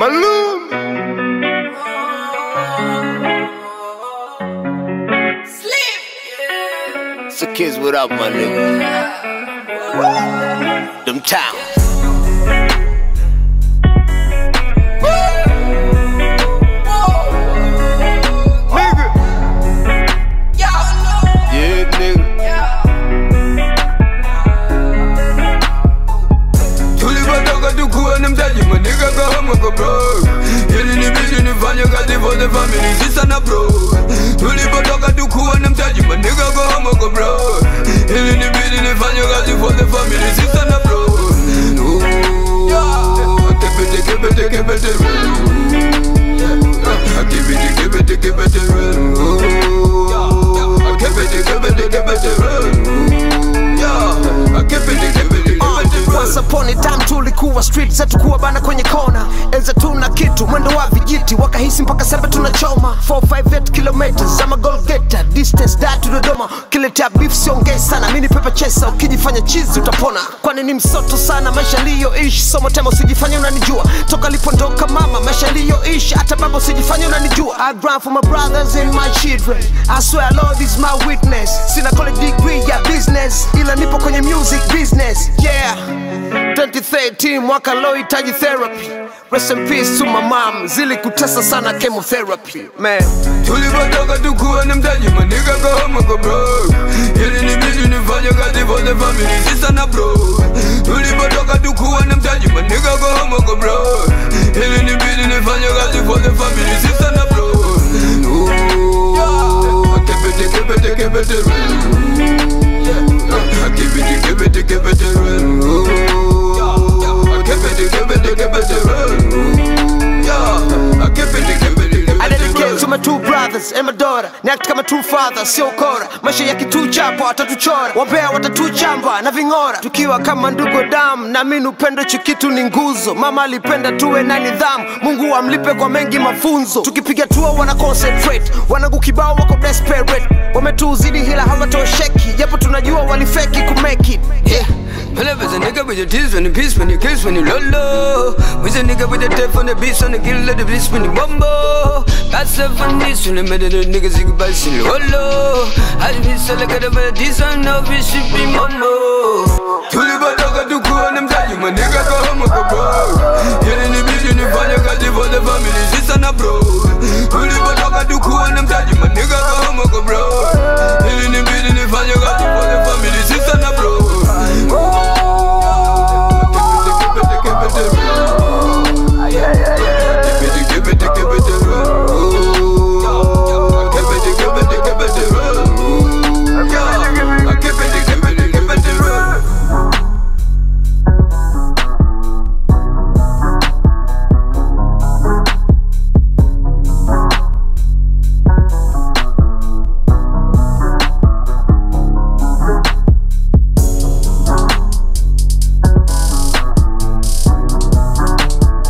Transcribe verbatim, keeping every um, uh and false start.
Malum. It's the kids, what up, my nigga? Them towns. The family, sister na bro. Tulipotoka tukuwa na mtaji, my nigga go home go bro. Ili ni bidi nifanye kazi for the family, sister na bro. Keep it, keep it, keep it real. Keep it, keep it, keep it real. Keep it, keep it, keep it real. Keep it, keep it. Once upon a time tulikuwa street zetu kuwa bana kwenye kona. Enza tuna kitu mwendo wa vijiti wakahisi mpaka sebe tunachoma. four five eight kilometers I'm a goal getter. Distance that to Dodoma. Kileta beef siongei sana. Mini pepper chaser ukijifanya cheese utapona. Kwani ni msoto sana maisha liyo ishi. Somo tema usijifanya unanijua. Toka lipondoka mama maisha liyo ishi. Hata baba usijifanya unanijua. I grind for my brothers and my children. I swear Lord is my witness. Sina college degree ya business, ila nipo kwenye music business. Yeah. twenty thirteen mwaka lohitaji therapy. Rest in peace to my mom. Zili kutesa sana chemotherapy. Man, tulipotoka tukuwa na mtaji, my nigga go home go bro. Ili ni bidi nifanye kazi for the family, sister na bro. Tulipotoka tukuwa na mtaji, my nigga go home go bro. Ili ni bidi nifanye kazi for the family, sister na bro. Keep it, keep it, keep it real. Keep it, keep it, keep it real. I dedicate to my two brothers and my daughter. Niact kama two fathers, sio ukora. Maisha ya kitu chapa watatuchora. Wambea watatuchamba na vingora. Tukiwa kama ndugu damu. Na mimi upendo chikitu ni nguzo. Mama alipenda tuwe na nidhamu. Mungu amlipe kwa mengi mafunzo. Tukipiga tour wana concentrate. Wanangu kibao wako desperate. Wametuzidi hila hawatosheki. Japo tunajua walifeki ku make it. Yeah. Pull up as a nigga with your teeth when you piss, when you kiss, when you lolo. With a nigga with the death on the beast, on the kill of the bliss when you bumbo. That's the funniest when you made the niggas you buy sin lolo. I didn't sell like a decent of it should be mumbo. Tulipotoka tukuwa na mtaji, my nigga go home go bro.